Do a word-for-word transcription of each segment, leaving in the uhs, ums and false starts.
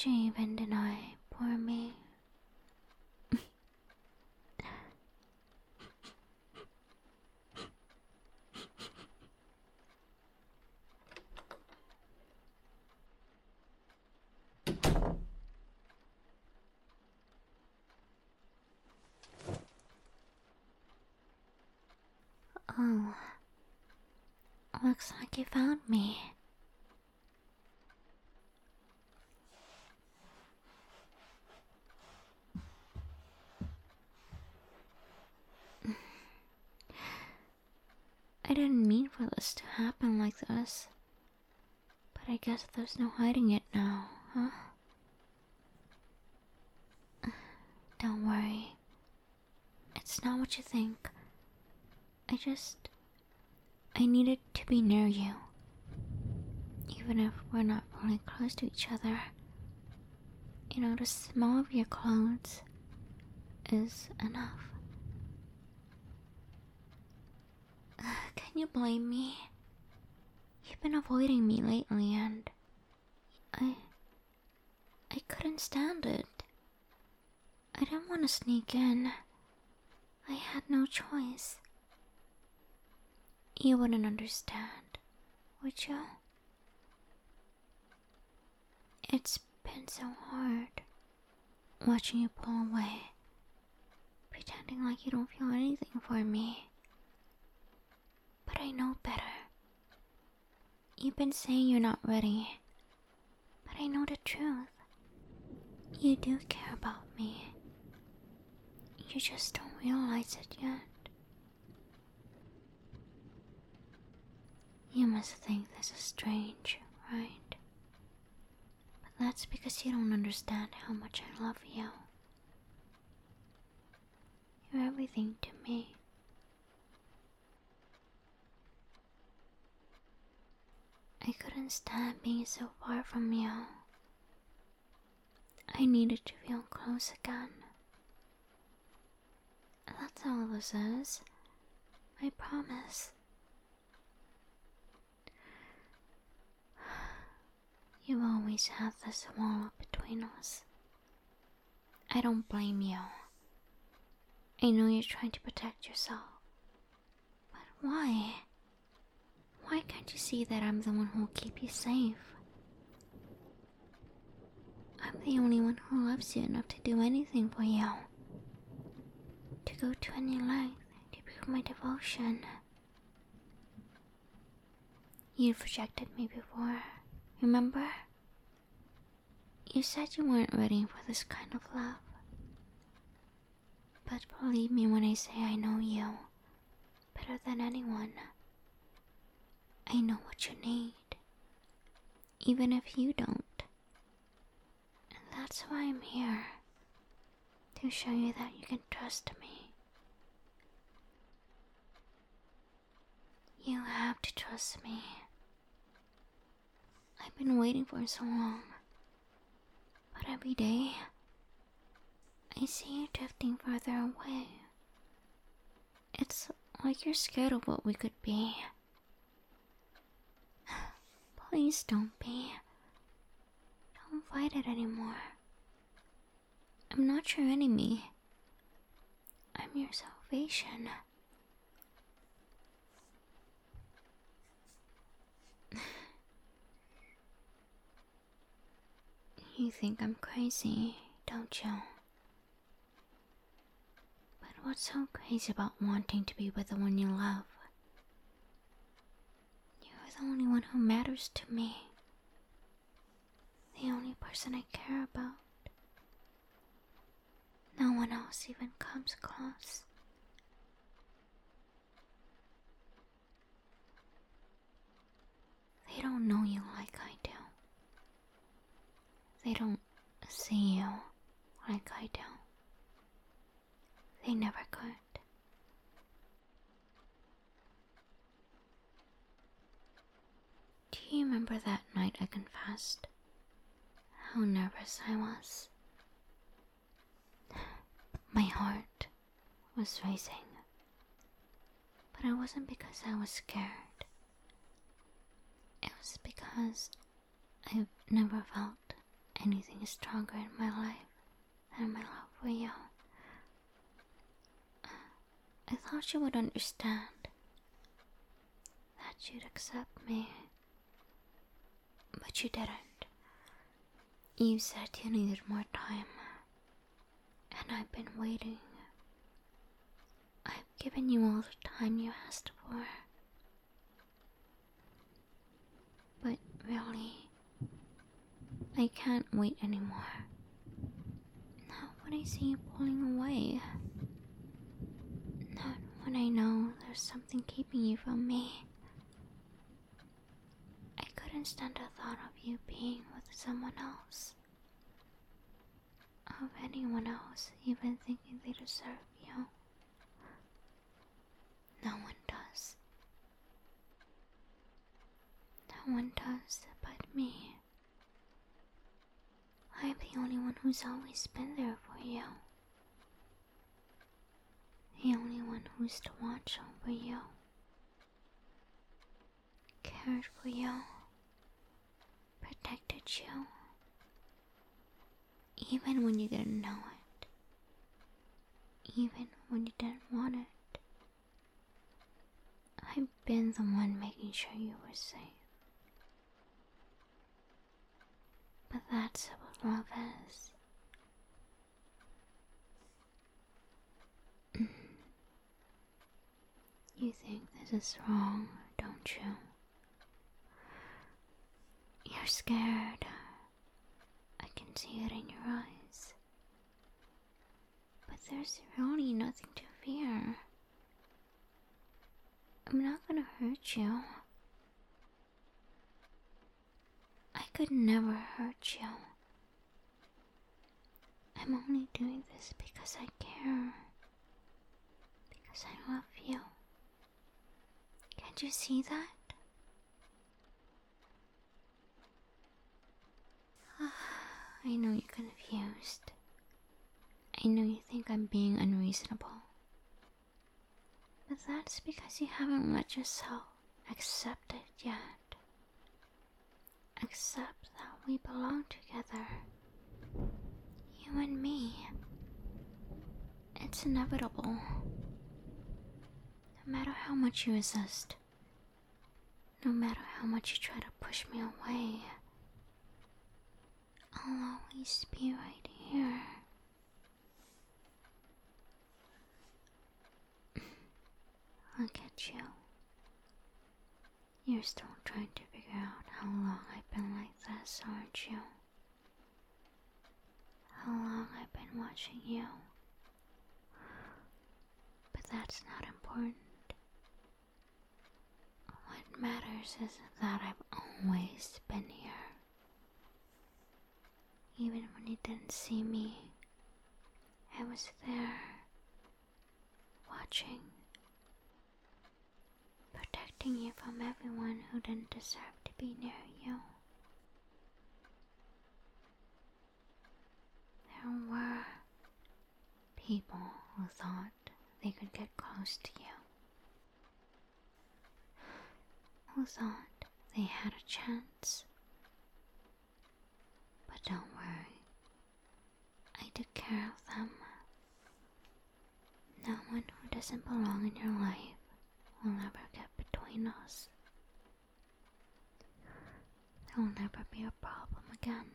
you even deny poor me? Oh, looks like you found me. I didn't mean for this to happen like this, but I guess there's no hiding it now, huh? Don't worry. It's not what you think. I just... I needed to be near you. Even if we're not really close to each other. You know, the smell of your clothes is enough. Can you blame me? You've been avoiding me lately and... I... I couldn't stand it. I didn't want to sneak in. I had no choice. You wouldn't understand, would you? It's been so hard watching you pull away, pretending like you don't feel anything for me. But I know better. You've been saying you're not ready, but I know the truth. You do care about me. You just don't realize it yet. You must think this is strange, right? But that's because you don't understand how much I love you. You're everything to me. I couldn't stand being so far from you. I needed to feel close again. That's all this is. I promise. You've always had this wall between us. I don't blame you. I know you're trying to protect yourself. But why? Why can't you see that I'm the one who will keep you safe? I'm the only one who loves you enough to do anything for you. To go to any length to prove my devotion. You've rejected me before, remember? You said you weren't ready for this kind of love. But believe me when I say I know you better than anyone. I know what you need, even if you don't. And that's why I'm here, to show you that you can trust me. You have to trust me. I've been waiting for so long, but every day, I see you drifting further away. It's like you're scared of what we could be. Please don't be. Don't fight it anymore. I'm not your enemy. I'm your salvation. You think I'm crazy, don't you? But what's so crazy about wanting to be with the one you love? You're the only one who matters to me. The only person I care about. No one else even comes close. They don't know you like I do. They don't see you like I do. They never could. Do you remember that night I confessed how nervous I was? My heart was racing. But it wasn't because I was scared. It was because I've never felt anything is stronger in my life than my love for you. I thought you would understand, that you'd accept me, but you didn't. You said you needed more time, and I've been waiting. I've given you all the time you asked for. But really, I can't wait anymore. Not when I see you pulling away. Not when I know there's something keeping you from me. I couldn't stand the thought of you being with someone else. Of anyone else even thinking they deserve you. No one does. No one does but me. I'm the only one who's always been there for you. The only one who's to watch over you. Cared for you. Protected you. Even when you didn't know it. Even when you didn't want it. I've been the one making sure you were safe. But that's what love is. You think this is wrong, don't you? You're scared. I can see it in your eyes. But there's really nothing to fear. I'm not gonna hurt you. I could never hurt you. I'm only doing this because I care. Because I love you. Can't you see that? I know you're confused. I know you think I'm being unreasonable. But that's because you haven't let yourself accept it yet. Accept that we belong together. You and me. It's inevitable. No matter how much you resist. No matter how much you try to push me away. I'll always be right here. Look at you. You're still trying to figure out how long I've been like this, aren't you? How long I've been watching you. But that's not important. What matters is that I've always been here. Even when you didn't see me, I was there, watching, protecting you from everyone who didn't deserve to be near you. There were people who thought they could get close to you, who thought they had a chance. But don't worry, I took care of them. No one who doesn't belong in your life will ever get between us. There will never be a problem again.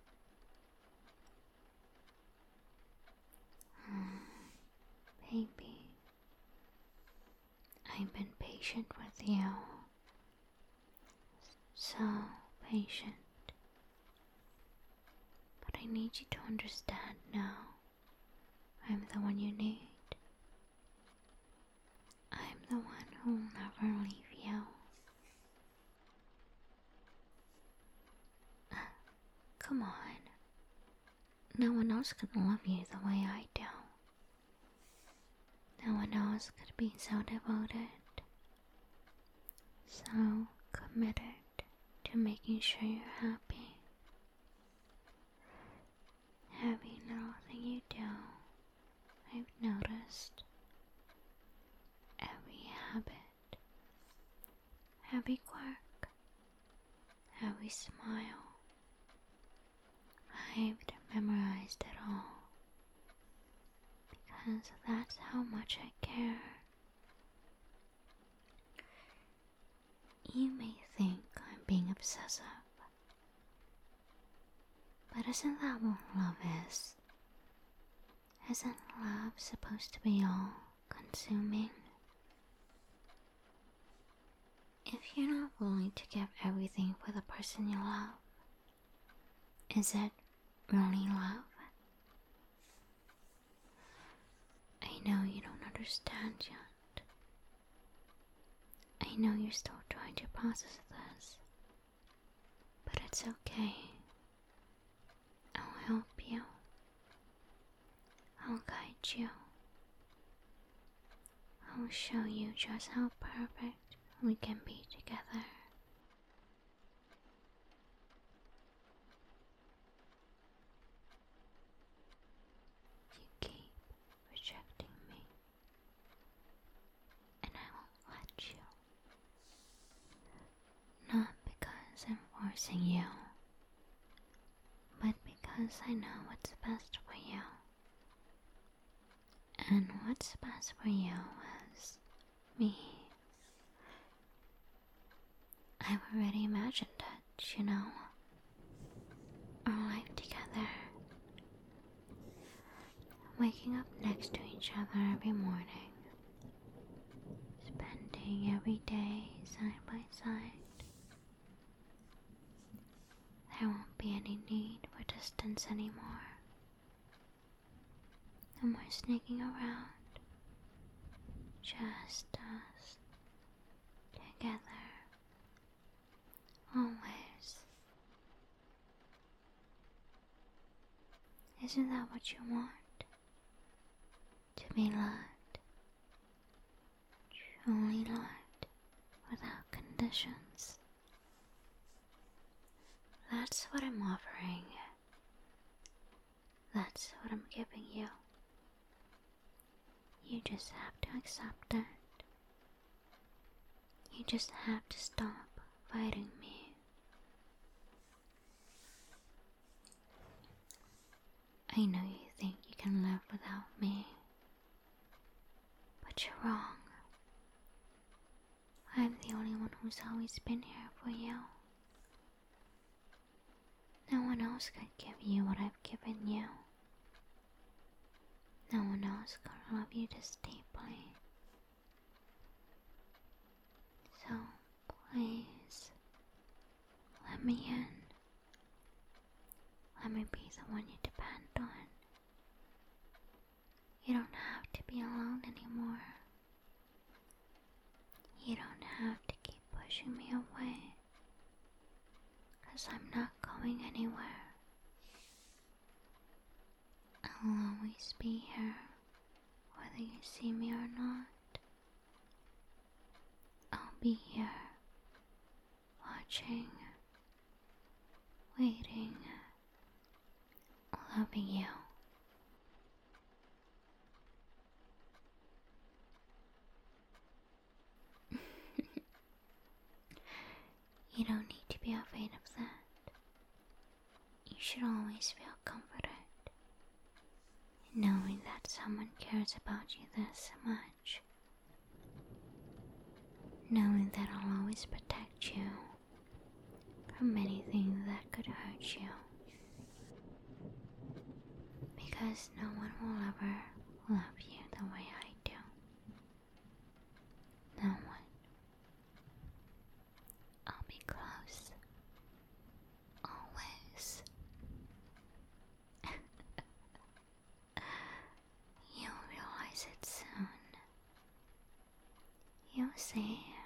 Hmm, baby, I've been patient with you. So patient. But I need you to understand now. I'm the one you need. I'm the one who will never leave you. Come on. No one else could love you the way I do. No one else could be so devoted, so committed to making sure you're happy. Every little thing you do, I've noticed. Every habit, every quirk, every smile. saved and memorized it all. Because that's how much I care. You may think I'm being obsessive, but isn't that what love is? Isn't love supposed to be all consuming? If you're not willing to give everything for the person you love, is it really love? I know you don't understand yet. I know you're still trying to process this, but it's okay. I'll help you. I'll guide you. I'll show you just how perfect we can be together. You keep rejecting me, and I won't let you. Not because I'm forcing you, but because I know what's best for you. And what's best for you is me. I've already imagined it, you know. Our life together. Waking up next to each other every morning. Spending every day side by side. There won't be any need for distance anymore. No more sneaking around. Just us. Together. Always. Isn't that what you want? To be loved. Truly loved. Without conditions. That's what I'm offering. That's what I'm giving you. You just have to accept it. You just have to stop fighting me. I know you think you can live without me, but you're wrong. I'm the only one who's always been here for you. No one else could give you what I've given you. No one else could love you this deeply. So, please, let me in. Let me be the one you depend on. You don't have to be alone anymore. You don't have to keep pushing me away. 'Cause I'm not going anywhere. I'll always be here, whether you see me or not. I'll be here, watching, waiting, loving you. You don't need to be afraid of that. You should always feel comforted, knowing that someone cares about you this much. Knowing that I'll always protect you from anything that could hurt you. Because no one will ever love you the way I do. No one. I'll be close. Always. You'll realize it soon. You'll see.